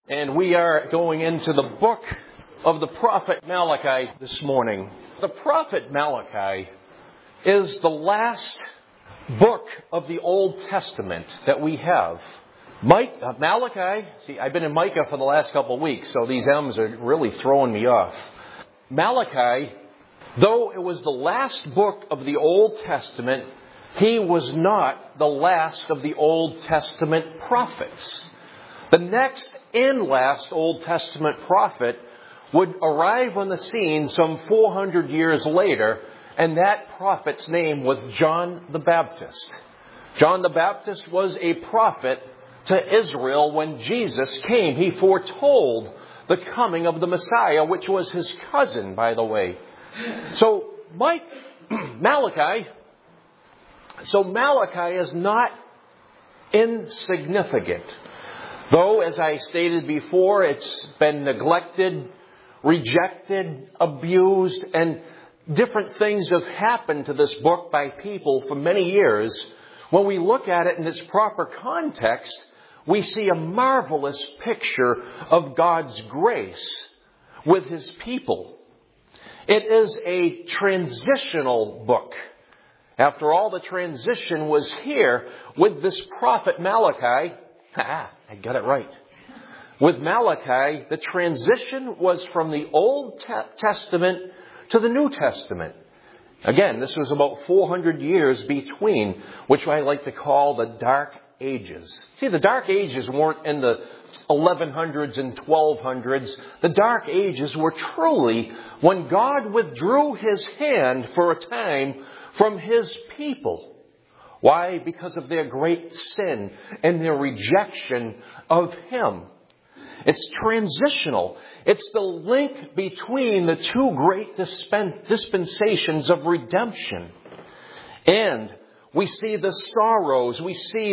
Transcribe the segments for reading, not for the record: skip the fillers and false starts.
And we are going into the book of the prophet Malachi this morning. The prophet Malachi is the last book of the Old Testament that we have. Malachi, see, I've been in Micah for the last couple of weeks, so these M's are really throwing me off. Malachi, though it was the last book of the Old Testament, he was not the last of the Old Testament prophets. The next and last Old Testament prophet would arrive on the scene some 400 years later, and that prophet's name was John the Baptist. John the Baptist was a prophet to Israel when Jesus came. He foretold the coming of the Messiah, which was his cousin, by the way. So Malachi is not insignificant. Though, as I stated before, it's been neglected, rejected, abused, and different things have happened to this book by people for many years. When we look at it in its proper context, we see a marvelous picture of God's grace with His people. It is a transitional book. After all, the transition was here with this prophet Malachi. I got it right. With Malachi, the transition was from the Old Testament to the New Testament. Again, this was about 400 years between, which I like to call the Dark Ages. See, the Dark Ages weren't in the 1100s and 1200s. The Dark Ages were truly when God withdrew His hand for a time from His people. Why? Because of their great sin and their rejection of Him. It's transitional. It's the link between the two great dispensations of redemption. And we see the sorrows, we see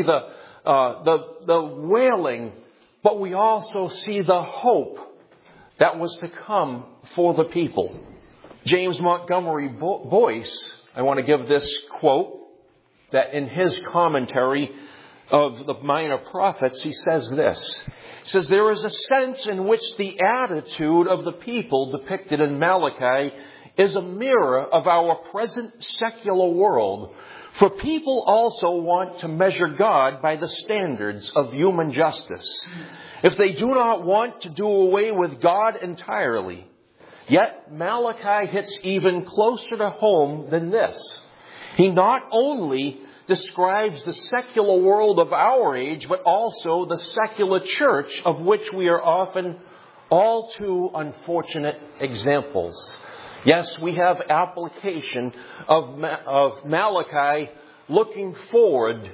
the wailing, but we also see the hope that was to come for the people. James Montgomery Boyce, I want to give this quote, that in his commentary of the Minor Prophets, he says this. He says, there is a sense in which the attitude of the people depicted in Malachi is a mirror of our present secular world. For people also want to measure God by the standards of human justice. If they do not want to do away with God entirely, yet Malachi hits even closer to home than this. He not only describes the secular world of our age, but also the secular church of which we are often all too unfortunate examples. Yes, we have application of Malachi looking forward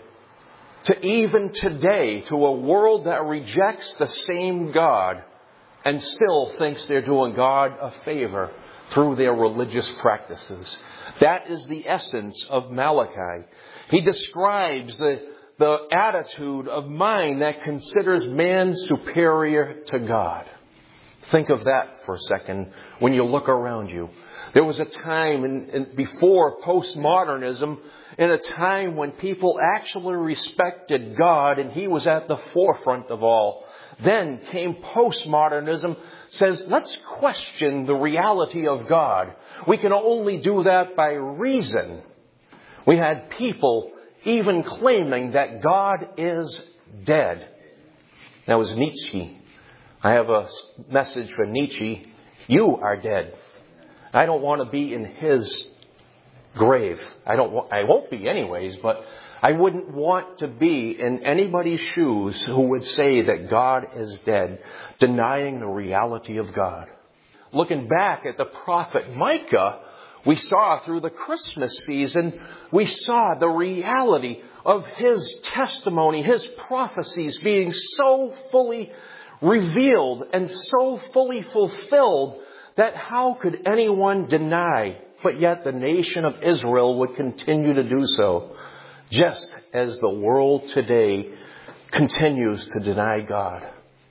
to even today, to a world that rejects the same God and still thinks they're doing God a favor through their religious practices. That is the essence of Malachi. He describes the attitude of mind that considers man superior to God. Think of that for a second when you look around you. There was a time before postmodernism, in a time when people actually respected God and He was at the forefront of all. Then came postmodernism, says, let's question the reality of God. We can only do that by reason. We had people even claiming that God is dead. That was Nietzsche. I have a message for Nietzsche. You are dead. I don't want to be in his grave. I won't be anyways, but I wouldn't want to be in anybody's shoes who would say that God is dead, denying the reality of God. Looking back at the prophet Micah, we saw through the Christmas season, we saw the reality of his testimony, his prophecies being so fully revealed and so fully fulfilled that how could anyone deny? But yet the nation of Israel would continue to do so, just as the world today continues to deny God.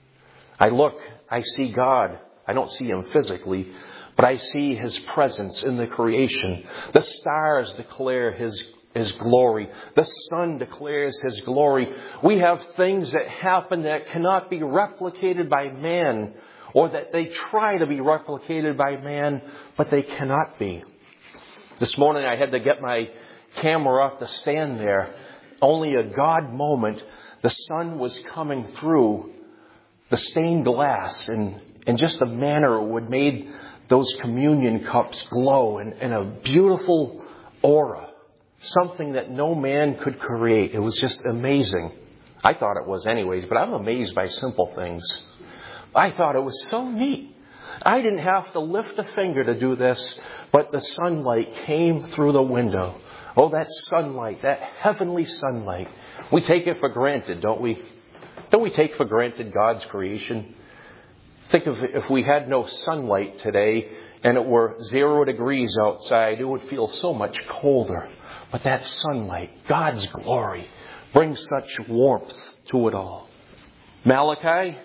I see God. I don't see Him physically, but I see His presence in the creation. The stars declare His His glory. The sun declares His glory. We have things that happen that cannot be replicated by man, or that they try to be replicated by man, but they cannot be. This morning I had to get my camera off the stand there. Only a God moment. The sun was coming through the stained glass in just the manner it would made those communion cups glow in a beautiful aura. Something that no man could create. It was just amazing. I thought it was anyways, but I'm amazed by simple things. I thought it was so neat. I didn't have to lift a finger to do this, but the sunlight came through the window. Oh, that sunlight, that heavenly sunlight. We take it for granted, don't we? Don't we take for granted God's creation? Think of if we had no sunlight today and it were 0 degrees outside, it would feel so much colder. But that sunlight, God's glory, brings such warmth to it all. Malachi,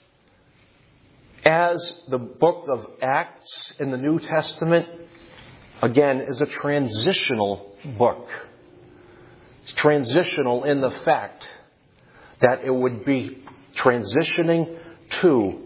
as the book of Acts in the New Testament, again, is a transitional book. It's transitional in the fact that it would be transitioning to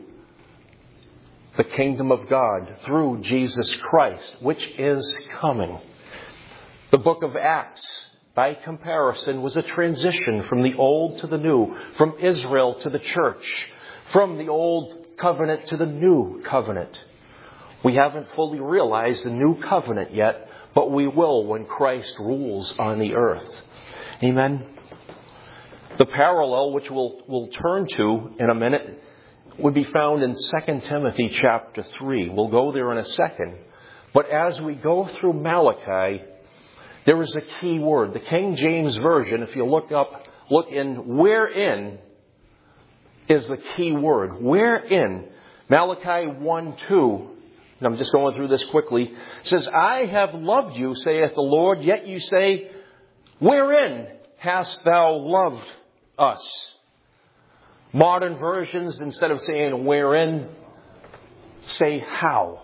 the kingdom of God through Jesus Christ, which is coming. The book of Acts, by comparison, was a transition from the old to the new, from Israel to the church, from the old covenant to the new covenant. We haven't fully realized the new covenant yet, but we will when Christ rules on the earth. Amen. The parallel, which we'll turn to in a minute, would be found in 2 Timothy chapter 3. We'll go there in a second. But as we go through Malachi, there is a key word. The King James Version, if you look in wherein is the key word. Wherein? Malachi 1:2. I'm just going through this quickly. It says, I have loved you, saith the Lord, yet you say, wherein hast thou loved us? Modern versions, instead of saying wherein, say how.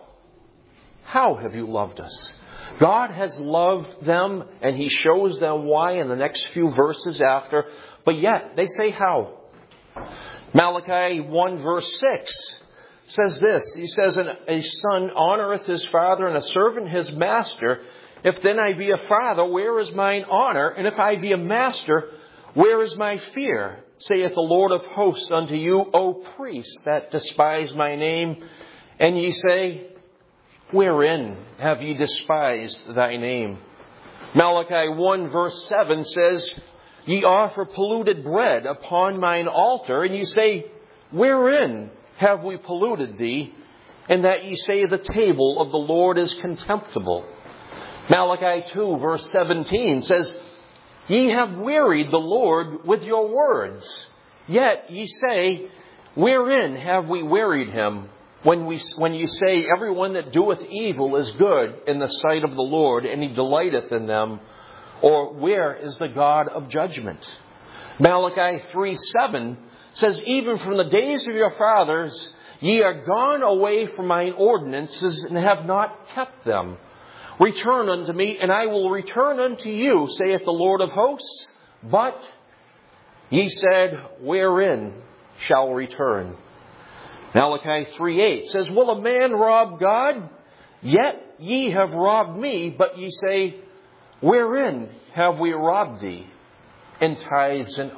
How have you loved us? God has loved them, and He shows them why in the next few verses after. But yet, they say how. Malachi 1 verse 6 says this. He says, a son honoreth his father, and a servant his master. If then I be a father, where is mine honor? And if I be a master, where is my fear? Saith the Lord of hosts unto you, O priests that despise my name. And ye say, wherein have ye despised thy name? Malachi 1 verse 7 says, ye offer polluted bread upon mine altar. And ye say, wherein have we polluted thee? And that ye say, the table of the Lord is contemptible. Malachi 2 verse 17 says, ye have wearied the Lord with your words. Yet ye say, wherein have we wearied him? When you say, everyone that doeth evil is good in the sight of the Lord, and He delighteth in them. Or where is the God of judgment? Malachi 3:7 says, even from the days of your fathers, ye are gone away from mine ordinances, and have not kept them. Return unto me, and I will return unto you, saith the Lord of hosts. But ye said, wherein shall return? Malachi 3:8 says, will a man rob God? Yet ye have robbed me, but ye say, wherein have we robbed thee? In tithes and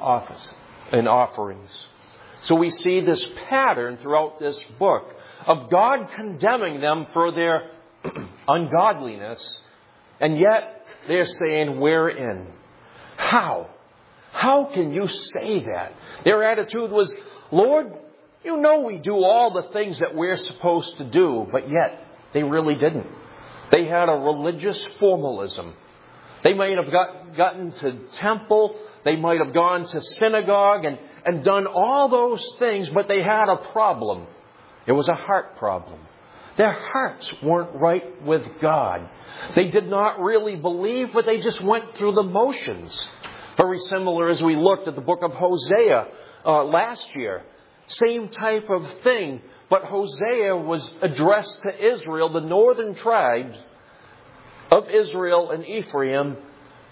offerings. So we see this pattern throughout this book of God condemning them for their ungodliness, and yet they're saying, wherein? How? How can you say that? Their attitude was, Lord, you know we do all the things that we're supposed to do, but yet they really didn't. They had a religious formalism. They might have gotten to temple, they might have gone to synagogue and done all those things, but they had a problem. It was a heart problem. Their hearts weren't right with God. They did not really believe, but they just went through the motions. Very similar as we looked at the book of Hosea last year. Same type of thing, but Hosea was addressed to Israel, the northern tribes of Israel and Ephraim,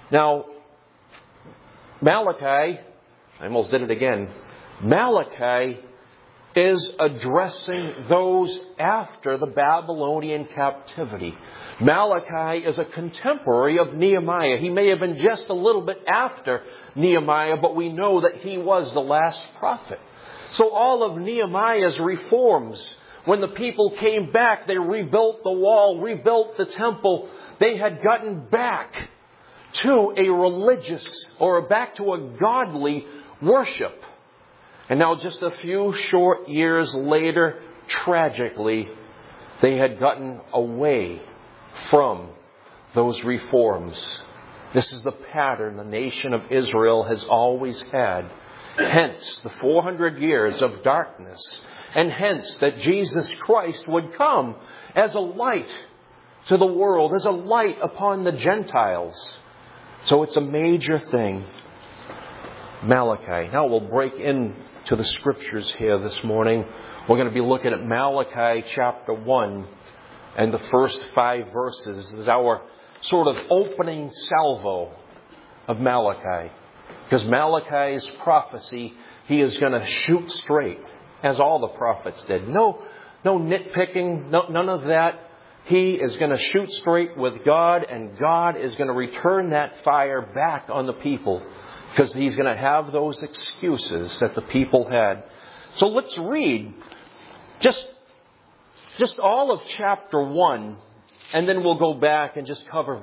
Now, Malachi, I almost did it again. Malachi is addressing those after the Babylonian captivity. Malachi is a contemporary of Nehemiah. He may have been just a little bit after Nehemiah, but we know that he was the last prophet. So all of Nehemiah's reforms, when the people came back, they rebuilt the wall, rebuilt the temple. They had gotten back to a religious or back to a godly worship. And now just a few short years later, tragically, they had gotten away from those reforms. This is the pattern the nation of Israel has always had. Hence the 400 years of darkness. And hence that Jesus Christ would come as a light to the world, as a light upon the Gentiles. So it's a major thing. Malachi. Now we'll break into the Scriptures here this morning. We're going to be looking at Malachi chapter 1 and the first 5 verses as our sort of opening salvo of Malachi. Because Malachi's prophecy, he is going to shoot straight, as all the prophets did. No nitpicking, none of that. He is going to shoot straight with God, and God is going to return that fire back on the people, because he's going to have those excuses that the people had. So let's read just all of chapter 1, and then we'll go back and just cover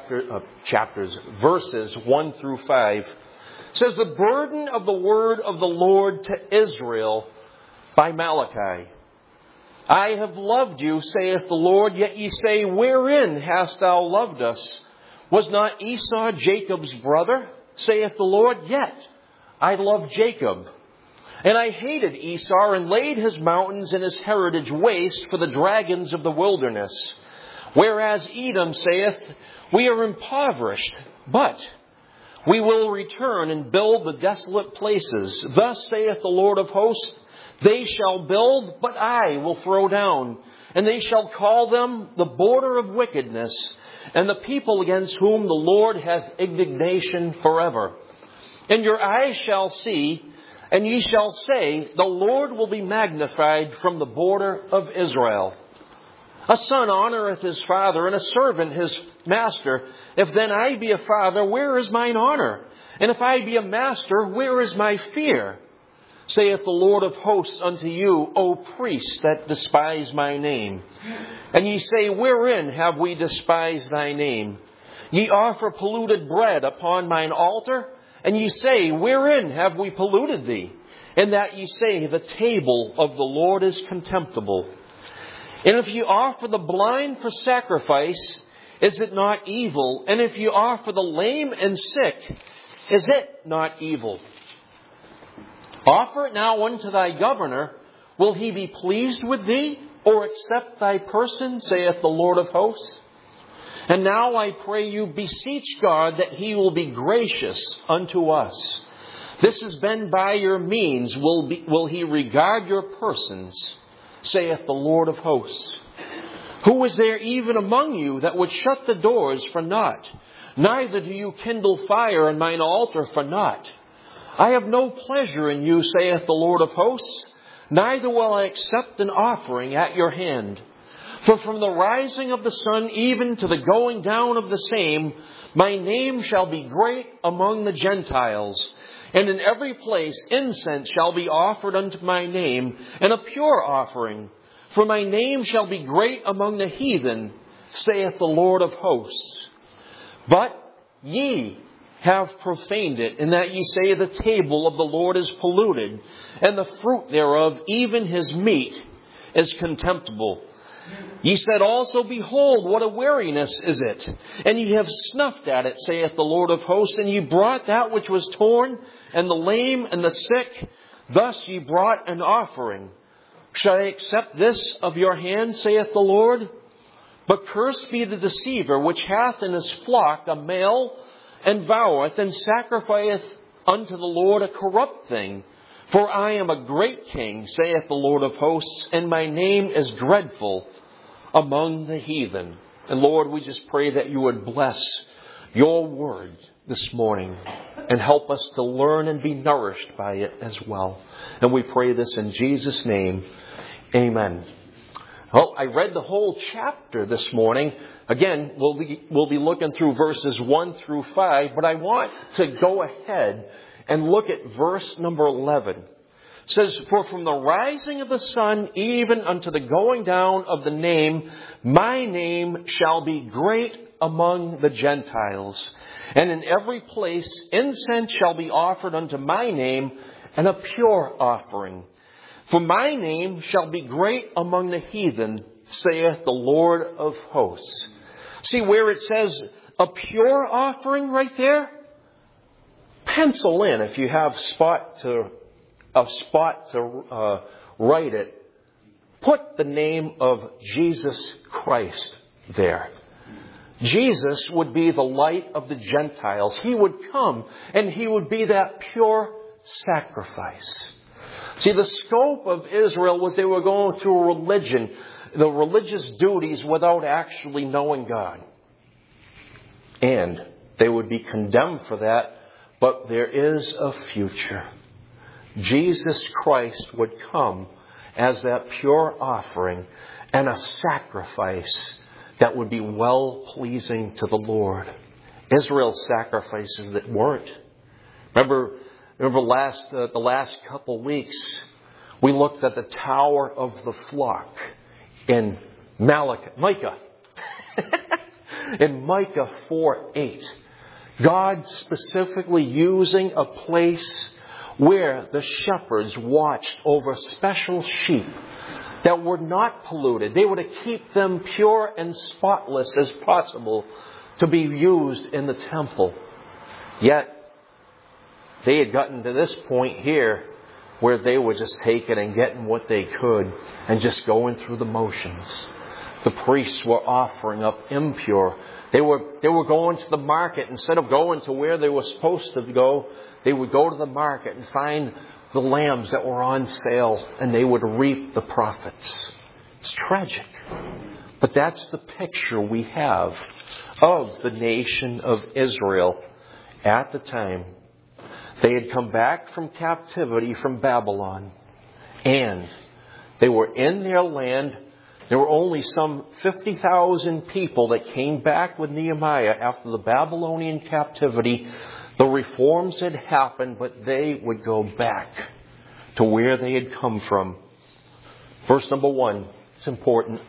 verses 1 through 5. It says, "The burden of the word of the Lord to Israel by Malachi. I have loved you, saith the Lord, yet ye say, wherein hast thou loved us? Was not Esau Jacob's brother, saith the Lord? Yet I loved Jacob. And I hated Esau, and laid his mountains and his heritage waste for the dragons of the wilderness. Whereas Edom saith, we are impoverished, but we will return and build the desolate places. Thus saith the Lord of hosts, they shall build, but I will throw down. And they shall call them the border of wickedness, and the people against whom the Lord hath indignation forever. And your eyes shall see, and ye shall say, the Lord will be magnified from the border of Israel. A son honoureth his father, and a servant his master. If then I be a father, where is mine honour? And if I be a master, where is my fear? Saith the Lord of hosts unto you, O priests that despise my name. And ye say, wherein have we despised thy name? Ye offer polluted bread upon mine altar, and ye say, wherein have we polluted thee? And that ye say, the table of the Lord is contemptible. And if ye offer the blind for sacrifice, is it not evil? And if ye offer the lame and sick, is it not evil? Offer it now unto thy governor. Will he be pleased with thee, or accept thy person, saith the Lord of hosts? And now I pray you, beseech God that he will be gracious unto us. This has been by your means. Will he regard your persons, saith the Lord of hosts? Who is there even among you that would shut the doors for naught? Neither do you kindle fire on mine altar for naught. I have no pleasure in you, saith the Lord of hosts, neither will I accept an offering at your hand. For from the rising of the sun even to the going down of the same, my name shall be great among the Gentiles. And in every place incense shall be offered unto my name, and a pure offering. For my name shall be great among the heathen, saith the Lord of hosts. But ye have profaned it, in that ye say the table of the Lord is polluted, and the fruit thereof, even his meat, is contemptible. Ye said also, behold, what a weariness is it! And ye have snuffed at it, saith the Lord of hosts, and ye brought that which was torn, and the lame, and the sick. Thus ye brought an offering. Shall I accept this of your hand, saith the Lord? But cursed be the deceiver, which hath in his flock a male, and voweth and sacrificeth unto the Lord a corrupt thing. For I am a great king, saith the Lord of hosts, and my name is dreadful among the heathen. And Lord, we just pray that you would bless your word this morning and help us to learn and be nourished by it as well. And we pray this in Jesus' name. Amen. Well, I read the whole chapter this morning. Again, we'll be looking through verses 1 through 5, but I want to go ahead and look at verse number 11. It says, "For from the rising of the sun even unto the going down of the name, my name shall be great among the Gentiles. And in every place incense shall be offered unto my name, and a pure offering. For my name shall be great among the heathen, saith the Lord of hosts." See where it says a pure offering right there? Pencil in, if you have a spot to write it, put the name of Jesus Christ there. Jesus would be the light of the Gentiles. He would come and He would be that pure sacrifice. See, the scope of Israel was they were going through religion, the religious duties without actually knowing God. And they would be condemned for that, but there is a future. Jesus Christ would come as that pure offering and a sacrifice that would be well-pleasing to the Lord. Israel's sacrifices that weren't. Remember the last couple weeks, we looked at the Tower of the Flock in Micah. In Micah 4:8. God specifically using a place where the shepherds watched over special sheep that were not polluted. They were to keep them pure and spotless as possible to be used in the temple. Yet, they had gotten to this point here where they were just taking and getting what they could and just going through the motions. The priests were offering up impure. They were going to the market. Instead of going to where they were supposed to go, they would go to the market and find the lambs that were on sale, and they would reap the profits. It's tragic. But that's the picture we have of the nation of Israel at the time. They had come back from captivity from Babylon, and they were in their land. There were only some 50,000 people that came back with Nehemiah after the Babylonian captivity. The reforms had happened, but they would go back to where they had come from. Verse number 1, it's important.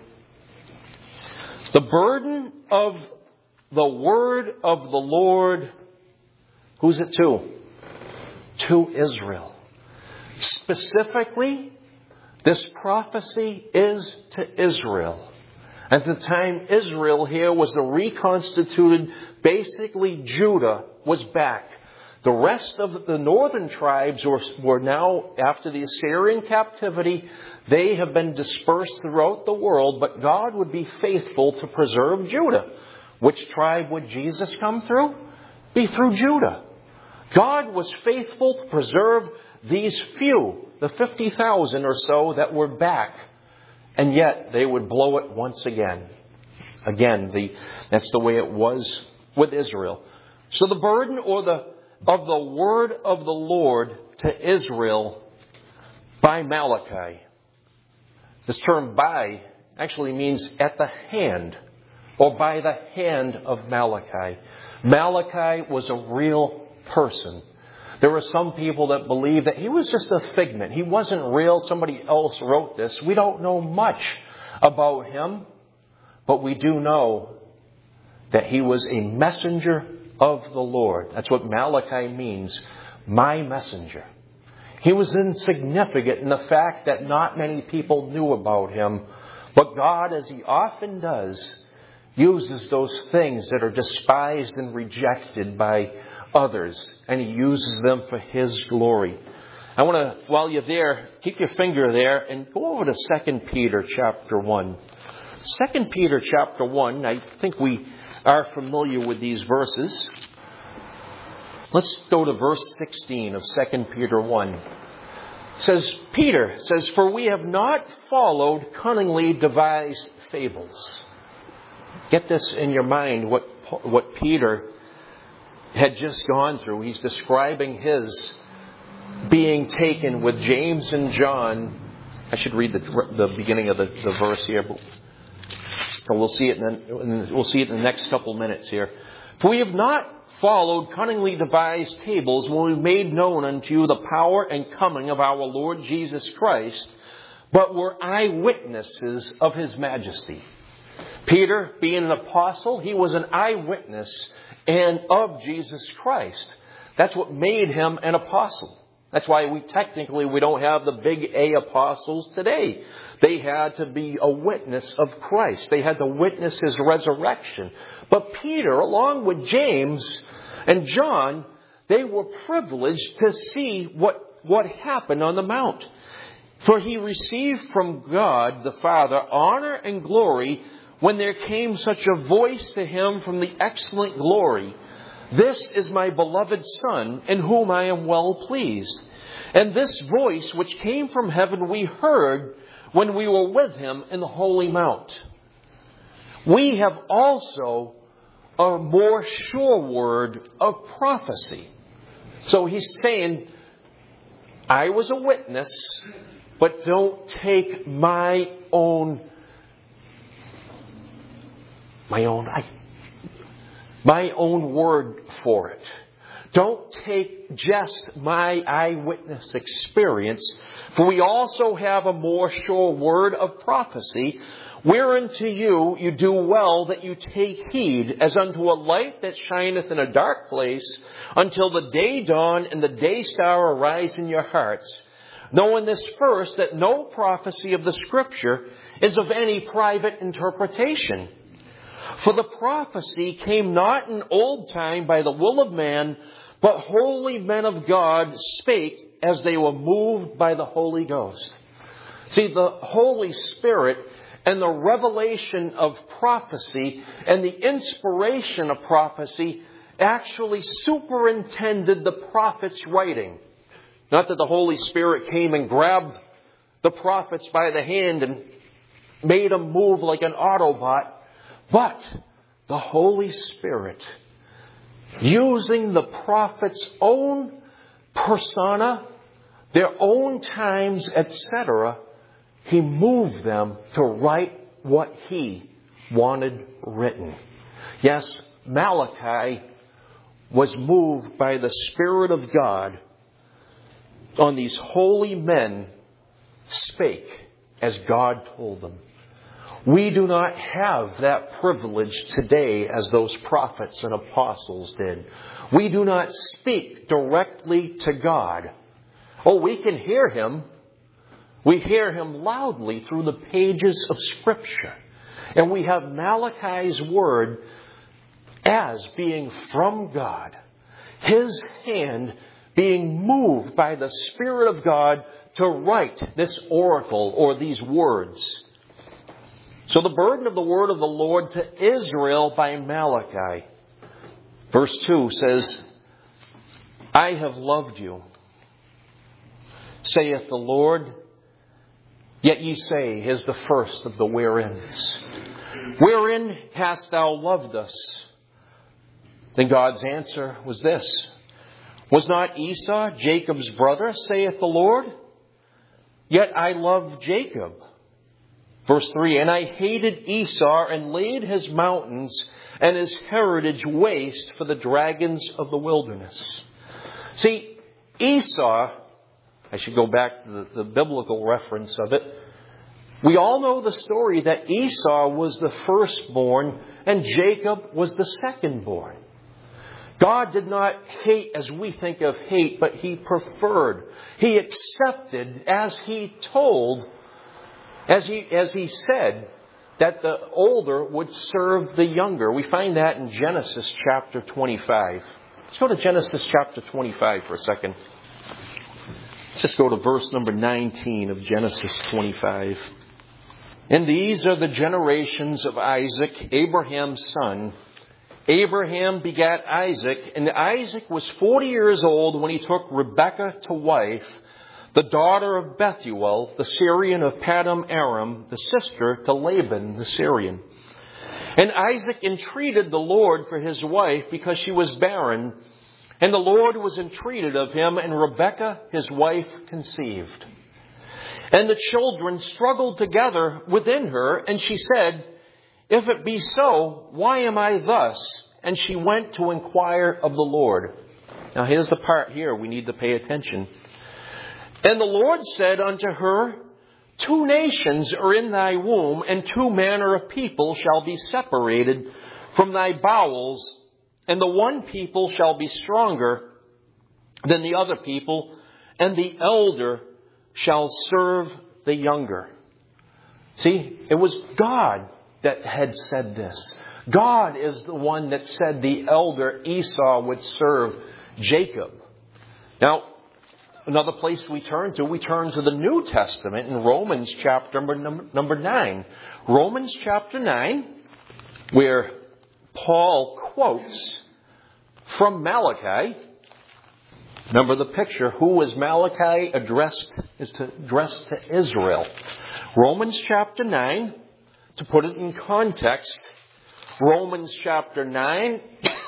The burden of the word of the Lord, who's it to? To Israel. Specifically, this prophecy is to Israel. At the time, Israel here was the reconstituted, basically Judah was back. The rest of the northern tribes were now, after the Assyrian captivity, they have been dispersed throughout the world, but God would be faithful to preserve Judah. Which tribe would Jesus come through? Be through Judah. God was faithful to preserve these few, the 50,000 or so that were back. And yet they would blow it once again. Again, that's the way it was with Israel. So the burden of the word of the Lord to Israel by Malachi. This term by actually means at the hand, or by the hand of Malachi. Malachi was a real person. There were some people that believe that he was just a figment. He wasn't real. Somebody else wrote this. We don't know much about him, but we do know that he was a messenger of the Lord. That's what Malachi means, my messenger. He was insignificant in the fact that not many people knew about him, but God, as He often does, uses those things that are despised and rejected by others, and He uses them for His glory. I want to, while you're there, keep your finger there and go over to 2 Peter chapter 1. 2 Peter chapter 1, I think we are familiar with these verses. Let's go to verse 16 of 2 Peter 1. Peter says, "For we have not followed cunningly devised fables." Get this in your mind, what Peter had just gone through. He's describing his being taken with James and John. I should read the beginning of the verse here. But we'll see it in the next couple minutes here. For we have not followed cunningly devised tables when we made known unto you the power and coming of our Lord Jesus Christ, but were eyewitnesses of His majesty. Peter, being an apostle, he was an eyewitness and of Jesus Christ. That's what made him an apostle. That's why we don't have the big A apostles today. They had to be a witness of Christ. They had to witness His resurrection. But Peter, along with James and John, they were privileged to see what happened on the Mount. For he received from God the Father honor and glory when there came such a voice to him from the excellent glory, "This is my beloved Son, in whom I am well pleased." And this voice which came from heaven we heard when we were with Him in the Holy Mount. We have also a more sure word of prophecy. So he's saying, I was a witness, but don't take my own word for it. Don't take just my eyewitness experience, for we also have a more sure word of prophecy, whereunto you do well that you take heed, as unto a light that shineth in a dark place, until the day dawn and the day star arise in your hearts, knowing this first, that no prophecy of the Scripture is of any private interpretation. For the prophecy came not in old time by the will of man, but holy men of God spake as they were moved by the Holy Ghost. See, the Holy Spirit and the revelation of prophecy and the inspiration of prophecy actually superintended the prophet's writing. Not that the Holy Spirit came and grabbed the prophets by the hand and made them move like an Autobot, but the Holy Spirit, using the prophet's own persona, their own times, etc., He moved them to write what He wanted written. Yes, Malachi was moved by the Spirit of God on these holy men spake as God told them. We do not have that privilege today as those prophets and apostles did. We do not speak directly to God. Oh, we can hear Him. We hear Him loudly through the pages of Scripture. And we have Malachi's word as being from God. His hand being moved by the Spirit of God to write this oracle or these words. So the burden of the word of the Lord to Israel by Malachi. Verse 2 says, I have loved you, saith the Lord. Yet ye say, here's the first of the wherein's. Wherein hast thou loved us? Then God's answer was this. Was not Esau Jacob's brother, saith the Lord? Yet I loved Jacob. Verse 3, and I hated Esau and laid his mountains and his heritage waste for the dragons of the wilderness. See, Esau, I should go back to the biblical reference of it. We all know the story that Esau was the firstborn and Jacob was the secondborn. God did not hate as we think of hate, but He preferred. He accepted as He told, as he said, that the older would serve the younger. We find that in Genesis chapter 25. Let's go to Genesis chapter 25 for a second. Let's just go to verse number 19 of Genesis 25. And these are the generations of Isaac, Abraham's son. Abraham begat Isaac, and Isaac was 40 years old when he took Rebekah to wife, the daughter of Bethuel, the Syrian of Paddan Aram, the sister to Laban the Syrian. And Isaac entreated the Lord for his wife because she was barren. And the Lord was entreated of him, and Rebekah, his wife, conceived. And the children struggled together within her, and she said, If it be so, why am I thus? And she went to inquire of the Lord. Now here's the part here we need to pay attention. And the Lord said unto her, 2 nations are in thy womb, and 2 manner of people shall be separated from thy bowels, and the one people shall be stronger than the other people, and the elder shall serve the younger. See, it was God that had said this. God is the one that said the elder Esau would serve Jacob. Now, another place we turn to the New Testament in Romans chapter number 9. Romans chapter 9, where Paul quotes from Malachi. Remember the picture. Who is Malachi addressed to Israel. Romans chapter 9, to put it in context, Romans chapter 9,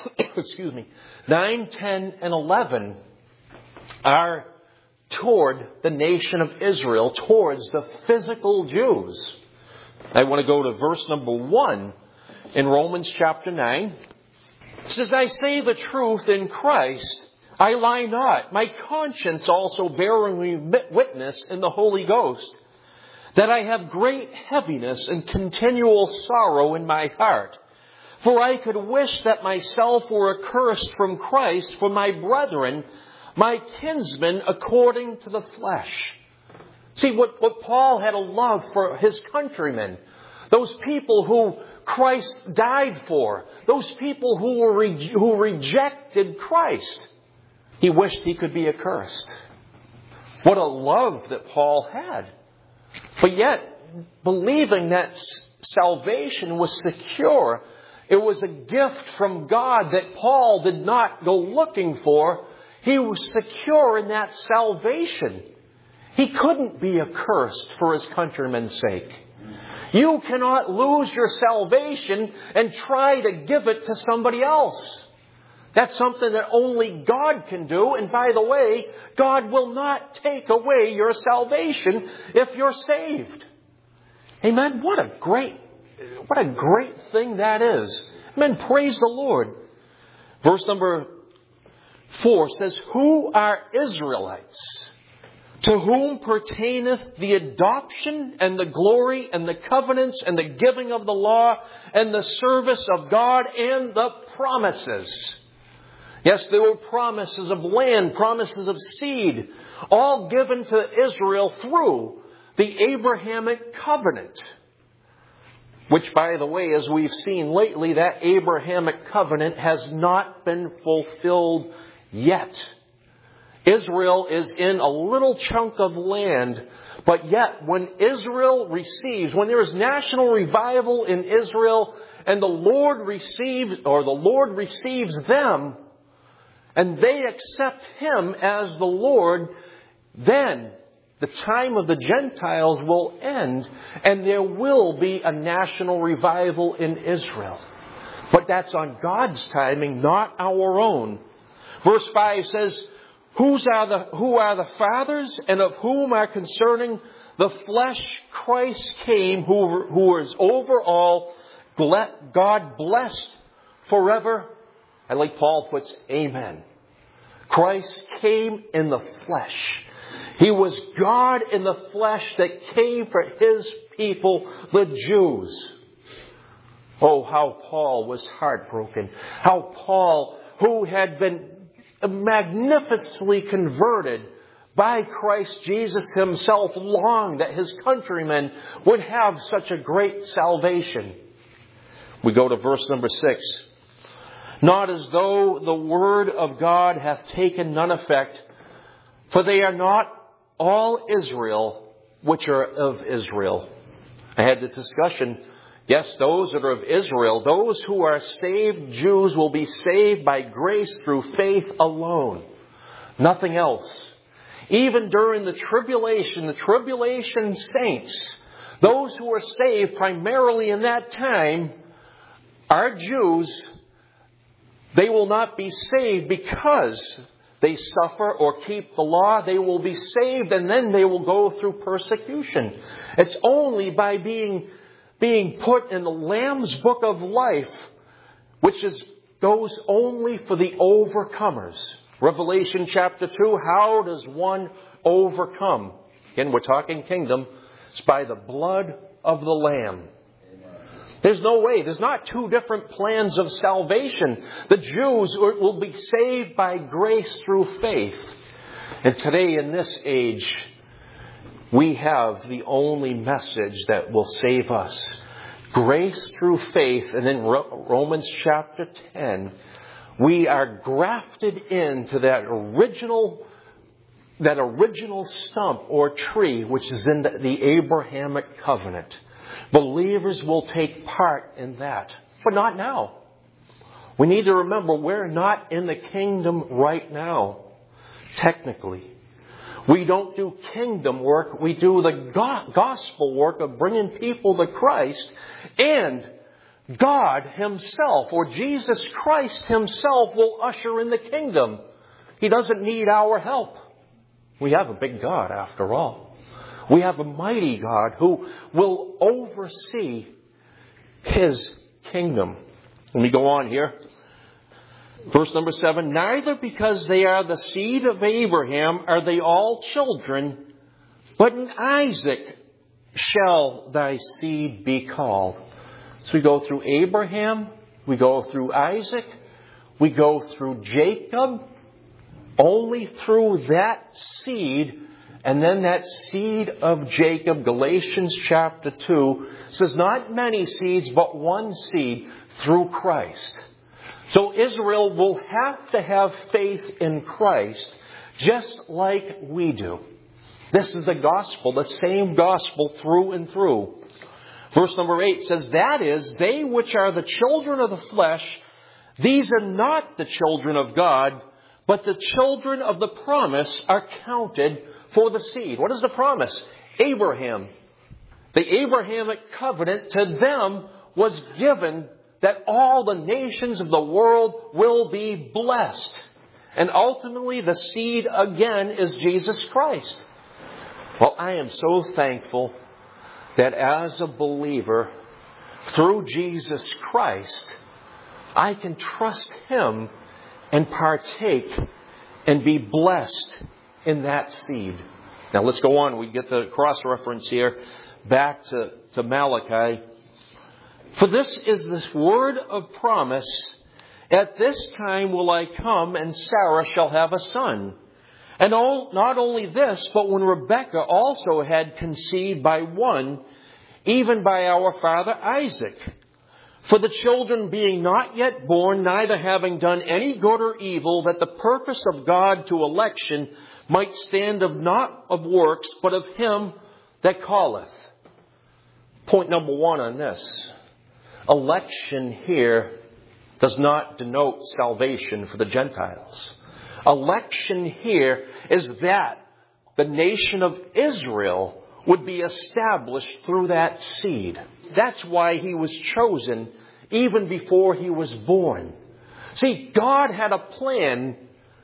9, 10, and 11 are toward the nation of Israel, towards the physical Jews. I want to go to verse number 1 in Romans chapter 9. It says, I say the truth in Christ, I lie not. My conscience also bearing me witness in the Holy Ghost, that I have great heaviness and continual sorrow in my heart. For I could wish that myself were accursed from Christ for my brethren, my kinsmen according to the flesh. See, what Paul had a love for his countrymen, those people who Christ died for, those people who rejected Christ. He wished he could be accursed. What a love that Paul had. But yet, believing that salvation was secure, it was a gift from God that Paul did not go looking for. He was secure in that salvation. He couldn't be accursed for his countrymen's sake. You cannot lose your salvation and try to give it to somebody else. That's something that only God can do. And by the way, God will not take away your salvation if you're saved. Amen. What a great thing that is. Amen. Praise the Lord. Verse number 4 says, Who are Israelites? To whom pertaineth the adoption and the glory and the covenants and the giving of the law and the service of God and the promises. Yes, there were promises of land, promises of seed, all given to Israel through the Abrahamic covenant. Which, by the way, as we've seen lately, that Abrahamic covenant has not been fulfilled yet. Israel is in a little chunk of land, but yet when Israel receives, when there is national revival in Israel and the Lord receives them, and they accept Him as the Lord, then the time of the Gentiles will end and there will be a national revival in Israel. But that's on God's timing, not our own. Verse 5 says, Who are the fathers, and of whom are concerning the flesh Christ came, who is over all, God blessed forever. I like Paul puts, Amen. Christ came in the flesh. He was God in the flesh that came for His people, the Jews. Oh, how Paul was heartbroken. How Paul, who had been magnificently converted by Christ Jesus Himself, longed that his countrymen would have such a great salvation. We go to verse number 6. Not as though the word of God hath taken none effect, for they are not all Israel which are of Israel. I had this discussion. Yes, those that are of Israel, those who are saved Jews will be saved by grace through faith alone. Nothing else. Even during the tribulation saints, those who are saved primarily in that time Our Jews, they will not be saved because they suffer or keep the law. They will be saved and then they will go through persecution. It's only by being put in the Lamb's book of life, which goes only for the overcomers. Revelation chapter 2, how does one overcome? Again, we're talking kingdom. It's by the blood of the Lamb. There's no way. There's not two different plans of salvation. The Jews will be saved by grace through faith. And today in this age, we have the only message that will save us. Grace through faith. And in Romans chapter 10, we are grafted into that original stump or tree which is in the Abrahamic covenant. Believers will take part in that, but not now. We need to remember we're not in the kingdom right now, technically. We don't do kingdom work. We do the gospel work of bringing people to Christ, and God Himself, or Jesus Christ Himself, will usher in the kingdom. He doesn't need our help. We have a big God, after all. We have a mighty God who will oversee His kingdom. Let me go on here. Verse number 7. Neither because they are the seed of Abraham are they all children, but in Isaac shall thy seed be called. So we go through Abraham, we go through Isaac, we go through Jacob. Only through that seed, and then that seed of Jacob, Galatians chapter 2, says not many seeds, but one seed through Christ. So Israel will have to have faith in Christ, just like we do. This is the gospel, the same gospel through and through. Verse number 8 says, that is, they which are the children of the flesh, these are not the children of God, but the children of the promise are counted for the seed. What is the promise? Abraham. The Abrahamic covenant to them was given that all the nations of the world will be blessed. And ultimately the seed again is Jesus Christ. Well, I am so thankful that as a believer, through Jesus Christ, I can trust Him and partake and be blessed in that seed. Now let's go on. We get the cross-reference here back to Malachi. For this is this word of promise. At this time will I come, and Sarah shall have a son. And not only this, but when Rebekah also had conceived by one, even by our father Isaac. For the children being not yet born, neither having done any good or evil, that the purpose of God to election might stand not of works, but of Him that calleth. Point number 1 on this. Election here does not denote salvation for the Gentiles. Election here is that the nation of Israel would be established through that seed. That's why he was chosen even before he was born. See, God had a plan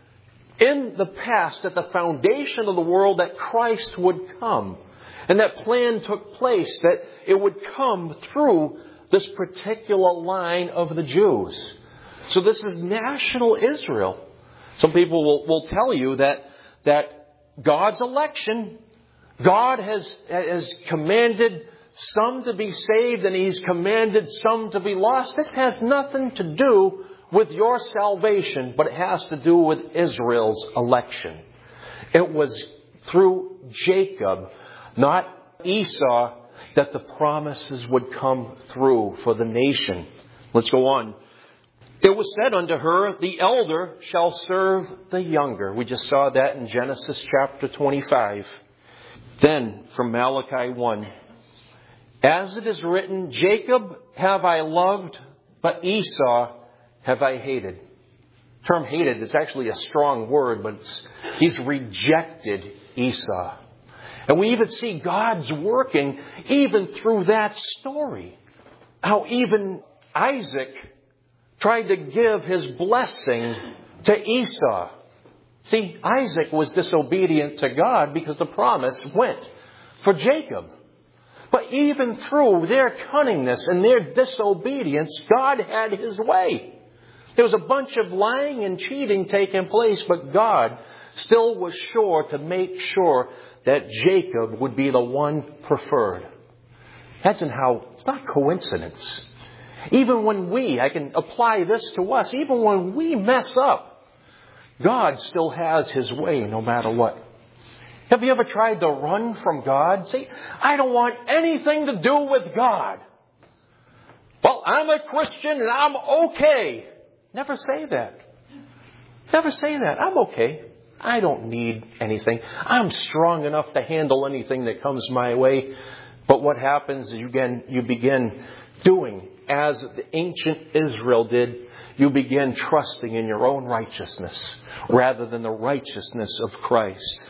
in the past at the foundation of the world that Christ would come. And that plan took place that it would come through this particular line of the Jews. So this is national Israel. Some people will tell you that God's election, God has commanded some to be saved and He's commanded some to be lost. This has nothing to do with your salvation, but it has to do with Israel's election. It was through Jacob, not Esau, that the promises would come through for the nation. Let's go on. It was said unto her, the elder shall serve the younger. We just saw that in Genesis chapter 25. Then from Malachi 1. As it is written, Jacob have I loved, but Esau have I hated. The term hated, it's actually a strong word, but he's rejected Esau. And we even see God's working even through that story. How even Isaac tried to give his blessing to Esau. See, Isaac was disobedient to God because the promise went for Jacob. But even through their cunningness and their disobedience, God had His way. There was a bunch of lying and cheating taking place, but God still was sure to make sure that Jacob would be the one preferred. That's how, it's not coincidence. Even when I can apply this to us, even when we mess up, God still has His way no matter what. Have you ever tried to run from God? Say, I don't want anything to do with God. Well, I'm a Christian and I'm okay. Never say that. Never say that. I'm okay. I don't need anything. I'm strong enough to handle anything that comes my way. But what happens is you begin doing as the ancient Israel did. You begin trusting in your own righteousness rather than the righteousness of Christ.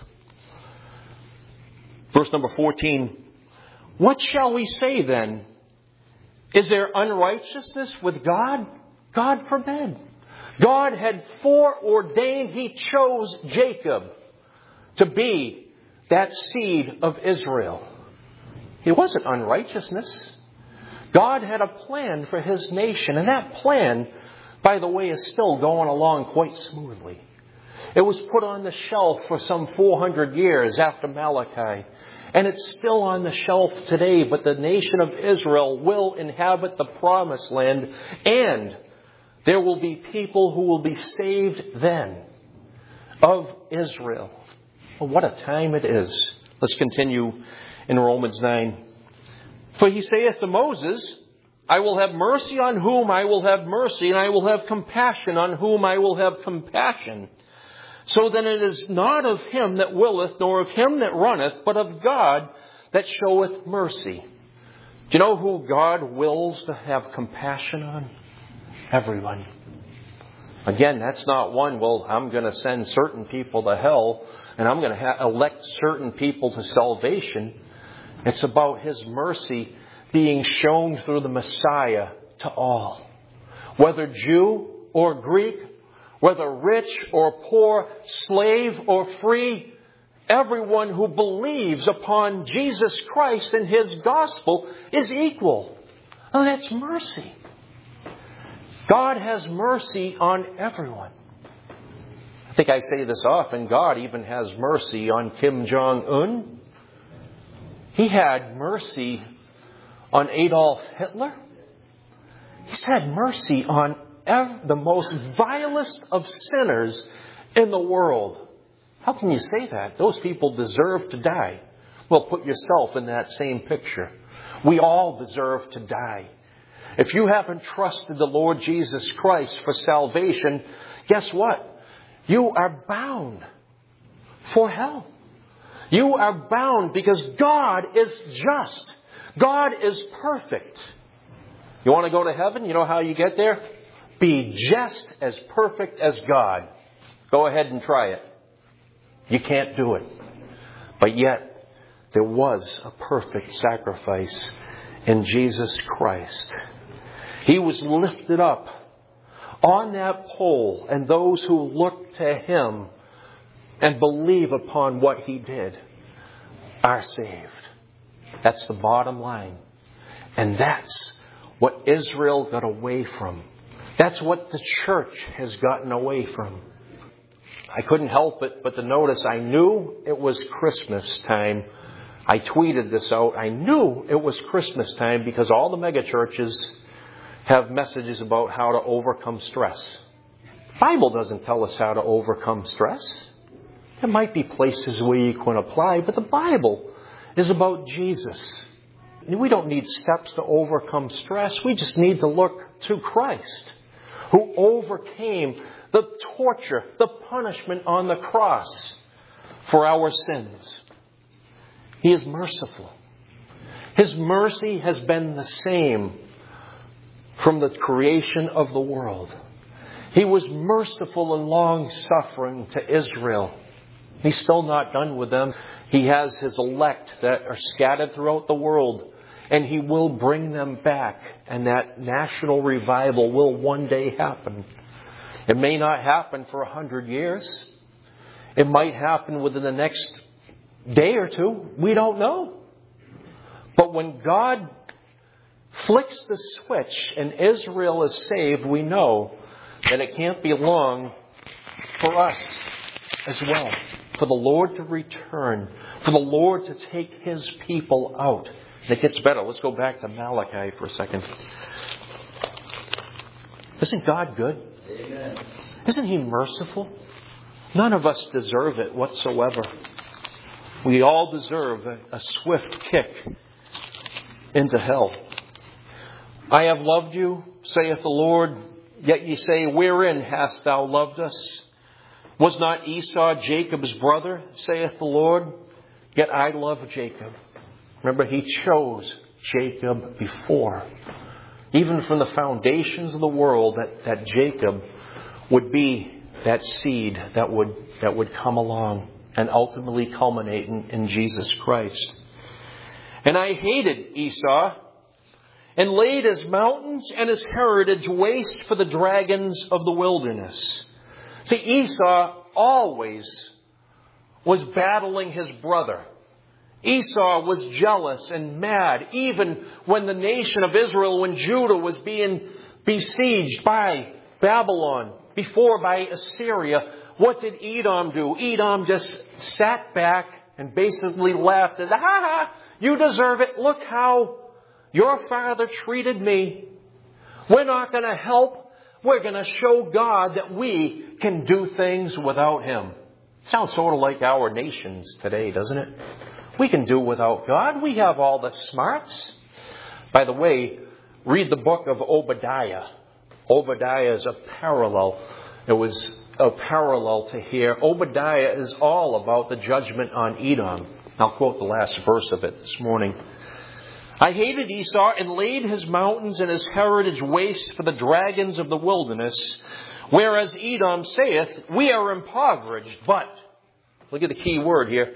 Verse number 14. What shall we say then? Is there unrighteousness with God? God forbid. God had foreordained, He chose Jacob to be that seed of Israel. It wasn't unrighteousness. God had a plan for His nation, and that plan, by the way, is still going along quite smoothly. It was put on the shelf for some 400 years after Malachi. And it's still on the shelf today, but the nation of Israel will inhabit the promised land, and there will be people who will be saved then of Israel. Well, what a time it is. Let's continue in Romans 9. For He saith to Moses, I will have mercy on whom I will have mercy, and I will have compassion on whom I will have compassion. So then it is not of him that willeth, nor of him that runneth, but of God that showeth mercy. Do you know who God wills to have compassion on? Everyone. Again, that's not one, well, I'm going to send certain people to hell, and I'm going to elect certain people to salvation. It's about His mercy being shown through the Messiah to all. Whether Jew or Greek, whether rich or poor, slave or free, everyone who believes upon Jesus Christ and His gospel is equal. Oh, that's mercy. God has mercy on everyone. I think I say this often. God even has mercy on Kim Jong-un. He had mercy on Adolf Hitler. He's had mercy on the most vilest of sinners in the world. How can you say that? Those people deserve to die. Well, put yourself in that same picture. We all deserve to die. If you haven't trusted the Lord Jesus Christ for salvation, guess what? You are bound for hell. You are bound because God is just. God is perfect. You want to go to heaven? You know how you get there? Be just as perfect as God. Go ahead and try it. You can't do it. But yet, there was a perfect sacrifice in Jesus Christ. He was lifted up on that pole, and those who look to Him and believe upon what He did are saved. That's the bottom line. And that's what Israel got away from. That's what the church has gotten away from. I couldn't help it but to notice I knew it was Christmas time. I tweeted this out. I knew it was Christmas time because all the megachurches have messages about how to overcome stress. The Bible doesn't tell us how to overcome stress. There might be places where you can apply, but the Bible is about Jesus. We don't need steps to overcome stress. We just need to look to Christ, who overcame the torture, the punishment on the cross for our sins. He is merciful. His mercy has been the same from the creation of the world. He was merciful and long-suffering to Israel. He's still not done with them. He has His elect that are scattered throughout the world. And He will bring them back. And that national revival will one day happen. It may not happen for 100 years. It might happen within the next day or two. We don't know. But when God flicks the switch and Israel is saved, we know that it can't be long for us as well. For the Lord to return. For the Lord to take His people out. And it gets better. Let's go back to Malachi for a second. Isn't God good? Amen. Isn't He merciful? None of us deserve it whatsoever. We all deserve a swift kick into hell. I have loved you, saith the Lord, yet ye say, wherein hast thou loved us? Was not Esau Jacob's brother, saith the Lord? Yet I love Jacob. Remember, He chose Jacob before. Even from the foundations of the world, that Jacob would be that seed that would come along and ultimately culminate in Jesus Christ. And I hated Esau and laid his mountains and his heritage waste for the dragons of the wilderness. See, Esau always was battling his brother. Esau was jealous and mad, even when the nation of Israel, when Judah was being besieged by Babylon, before by Assyria. What did Edom do? Edom just sat back and basically laughed and said, ha ha, you deserve it. Look how your father treated me. We're not going to help. We're going to show God that we can do things without Him. Sounds sort of like our nations today, doesn't it? We can do without God. We have all the smarts. By the way, read the book of Obadiah. Obadiah is a parallel. It was a parallel to here. Obadiah is all about the judgment on Edom. I'll quote the last verse of it this morning. I hated Esau and laid his mountains and his heritage waste for the dragons of the wilderness. Whereas Edom saith, we are impoverished, but, look at the key word here,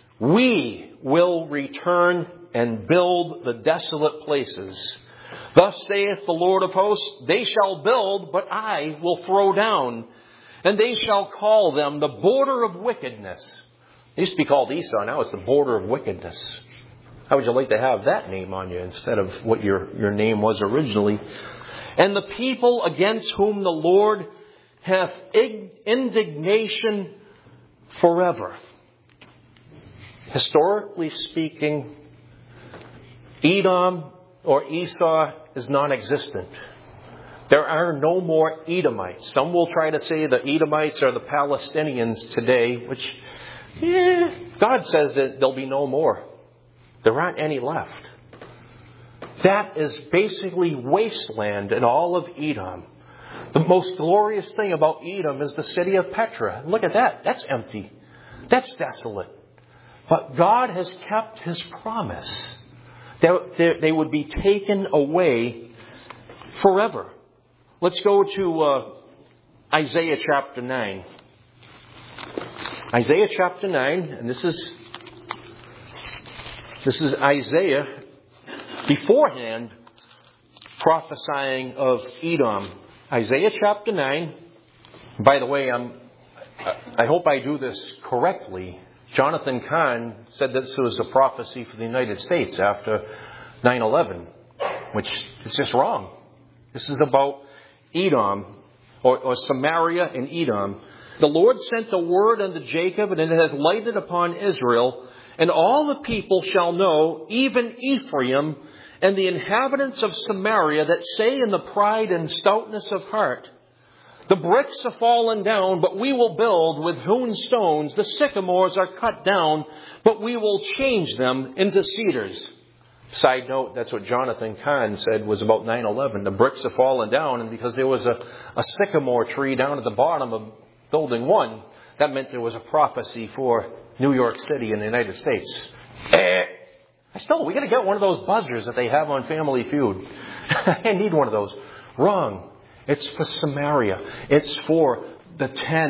we will return and build the desolate places. Thus saith the Lord of hosts, they shall build, but I will throw down. And they shall call them the border of wickedness. It used to be called Esau, now it's the border of wickedness. How would you like to have that name on you instead of what your name was originally? And the people against whom the Lord hath indignation forever. Historically speaking, Edom or Esau is non-existent. There are no more Edomites. Some will try to say the Edomites are the Palestinians today, which, God says that there'll be no more. There aren't any left. That is basically wasteland in all of Edom. The most glorious thing about Edom is the city of Petra. Look at that. That's empty. That's desolate. But God has kept His promise. They would be taken away forever. Let's go to Isaiah chapter 9. Isaiah chapter 9, and this is Isaiah beforehand prophesying of Edom. Isaiah chapter 9. By the way, I hope I do this correctly. Jonathan Cahn said that this was a prophecy for the United States after 9/11, which is just wrong. This is about Edom, or Samaria and Edom. The Lord sent a word unto Jacob, and it hath lighted upon Israel, and all the people shall know, even Ephraim, and the inhabitants of Samaria, that say in the pride and stoutness of heart, the bricks are fallen down, but we will build with hewn stones. The sycamores are cut down, but we will change them into cedars. Side note, that's what Jonathan Cahn said was about 9/11. The bricks are fallen down, and because there was a sycamore tree down at the bottom of building 1, that meant there was a prophecy for New York City in the United States. We got to get one of those buzzers that they have on Family Feud. I need one of those. Wrong. It's for Samaria. It's for the 10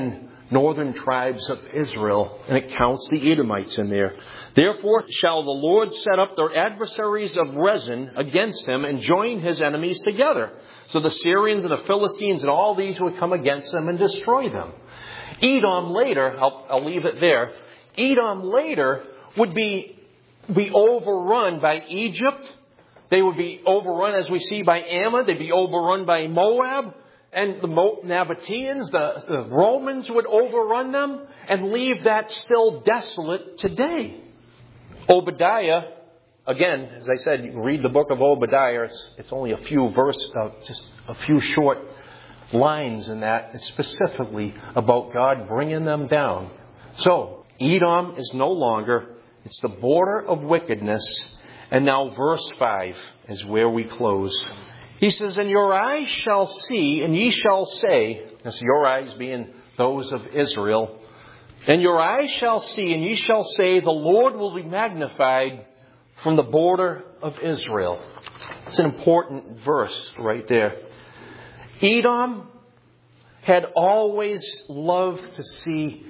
northern tribes of Israel, and it counts the Edomites in there. Therefore shall the Lord set up their adversaries of Rezin against him and join his enemies together. So the Syrians and the Philistines and all these would come against them and destroy them. Edom later, I'll leave it there. Edom later would be overrun by Egypt. They would be overrun, as we see, by Ammon. They'd be overrun by Moab. And the Nabateans, the Romans would overrun them and leave that still desolate today. Obadiah, again, as I said, you can read the book of Obadiah. It's only a few verses, just a few short lines in that. It's specifically about God bringing them down. So, Edom is no longer, it's the border of wickedness. And now verse 5 is where we close. He says, and your eyes shall see, and ye shall say, that's your eyes being those of Israel, and your eyes shall see, and ye shall say, the Lord will be magnified from the border of Israel. It's an important verse right there. Edom had always loved to see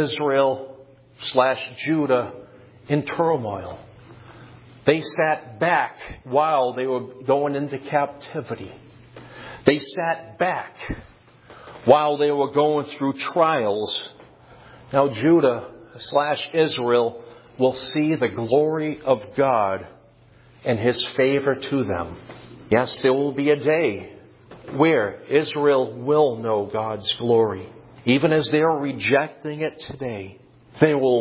Israel/Judah in turmoil. They sat back while they were going into captivity. They sat back while they were going through trials. Now Judah/Israel will see the glory of God and His favor to them. Yes, there will be a day where Israel will know God's glory. Even as they are rejecting it today, they will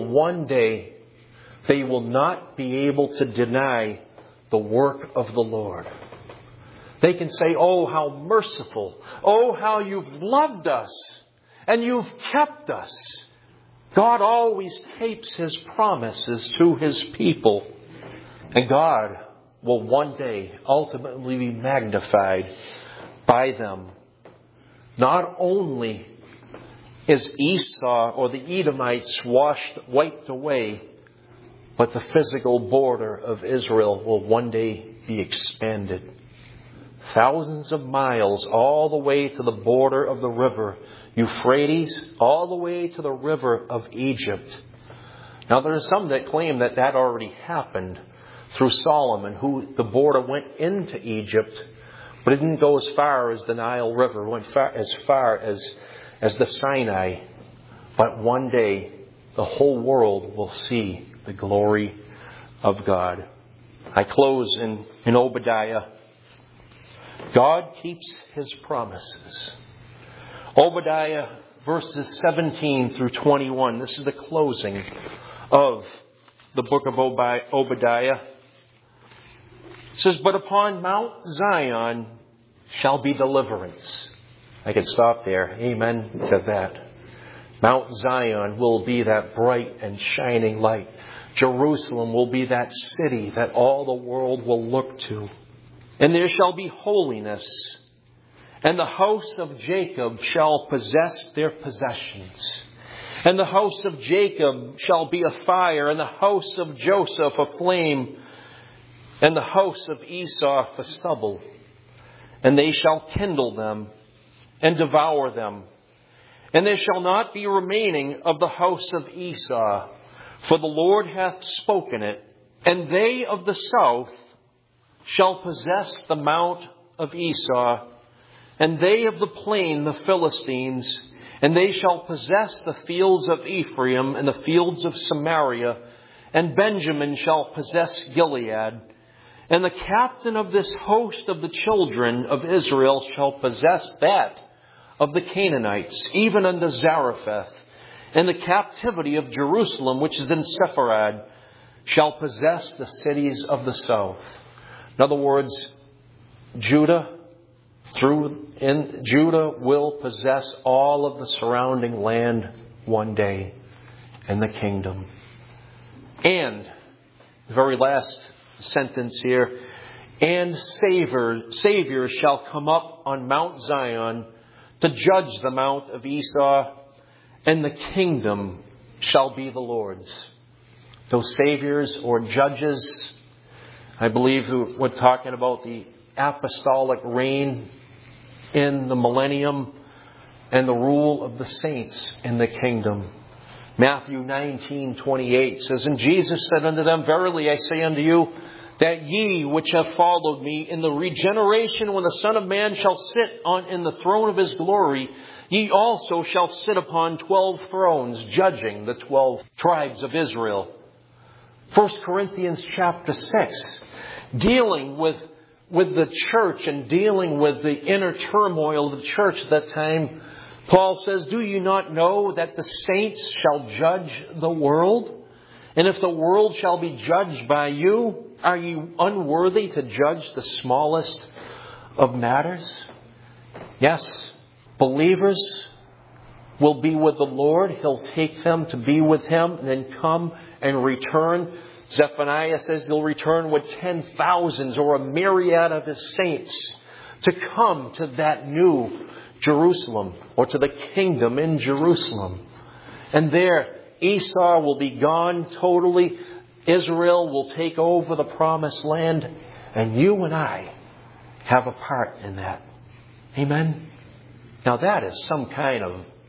not be able to deny the work of the Lord. They can say, oh, how merciful. Oh, how you've loved us and you've kept us. God always keeps His promises to His people. And God will one day ultimately be magnified by them. Not only is Esau or the Edomites wiped away, but the physical border of Israel will one day be expanded. Thousands of miles all the way to the border of the river Euphrates, all the way to the river of Egypt. Now there are some that claim that already happened through Solomon, who the border went into Egypt, but it didn't go as far as the Nile River. It went as far as the Sinai. But one day the whole world will see the glory of God. I close in Obadiah. God keeps His promises. Obadiah verses 17 through 21. This is the closing of the book of Obadiah. It says, but upon Mount Zion shall be deliverance. I could stop there. Amen to that. Mount Zion will be that bright and shining light. Jerusalem will be that city that all the world will look to. And there shall be holiness. And the house of Jacob shall possess their possessions. And the house of Jacob shall be a fire, and the house of Joseph a flame, and the house of Esau a stubble. And they shall kindle them and devour them. And there shall not be remaining of the house of Esau, for the Lord hath spoken it. And they of the south shall possess the mount of Esau, and they of the plain the Philistines, and they shall possess the fields of Ephraim and the fields of Samaria, and Benjamin shall possess Gilead. And the captain of this host of the children of Israel shall possess that of the Canaanites, even unto Zarephath. And the captivity of Jerusalem, which is in Sepharad, shall possess the cities of the south. In other words, Judah will possess all of the surrounding land one day in the kingdom. And the very last sentence here, and Savior shall come up on Mount Zion to judge the mount of Esau, and the kingdom shall be the Lord's. Those saviors or judges, I believe we're talking about the apostolic reign in the millennium. and the rule of the saints in the kingdom. Matthew 19:28 says, And Jesus said unto them, Verily I say unto you, that ye which have followed me in the regeneration when the Son of Man shall sit in the throne of his glory, ye also shall sit upon 12 thrones, judging the 12 tribes of Israel. 1 Corinthians chapter 6, dealing with the church and dealing with the inner turmoil of the church at that time, Paul says, Do you not know that the saints shall judge the world? And if the world shall be judged by you, are you unworthy to judge the smallest of matters? Yes, believers will be with the Lord. He'll take them to be with Him and then come and return. Zephaniah says He'll return with 10,000s or a myriad of His saints to come to that new Jerusalem or to the kingdom in Jerusalem. And there, Esau will be gone totally. Israel will take over the promised land. And you and I have a part in that. Amen? Now that is some kind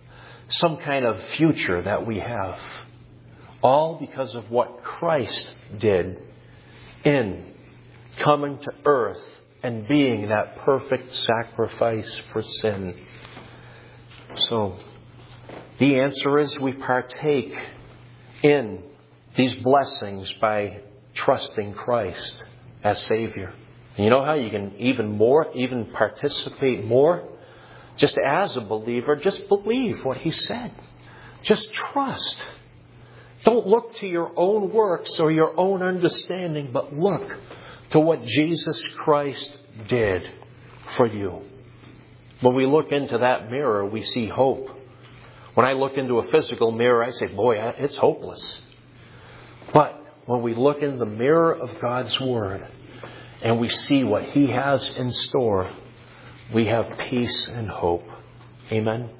of future that we have. All because of what Christ did in coming to earth and being that perfect sacrifice for sin. So, the answer is we partake in these blessings by trusting Christ as Savior. And you know how you can even participate more? Just as a believer, just believe what He said. Just trust. Don't look to your own works or your own understanding, but look to what Jesus Christ did for you. When we look into that mirror, we see hope. When I look into a physical mirror, I say, boy, it's hopeless. But when we look in the mirror of God's Word and we see what He has in store, we have peace and hope. Amen.